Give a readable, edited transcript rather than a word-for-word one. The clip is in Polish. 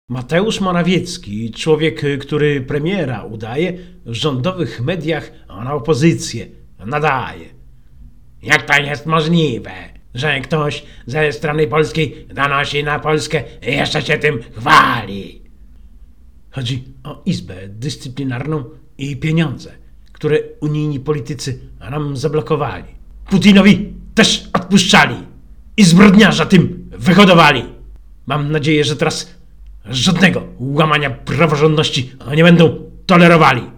Mateusz Morawiecki, człowiek, który premiera udaje, w rządowych mediach na opozycję nadaje. Jak to jest możliwe, że ktoś ze strony polskiej donosi na Polskę i jeszcze się tym chwali? Chodzi o Izbę Dyscyplinarną i pieniądze, które unijni politycy nam zablokowali. Putinowi też odpuszczali i zbrodniarza tym wyhodowali. Mam nadzieję, że teraz żadnego łamania praworządności nie będą tolerowali.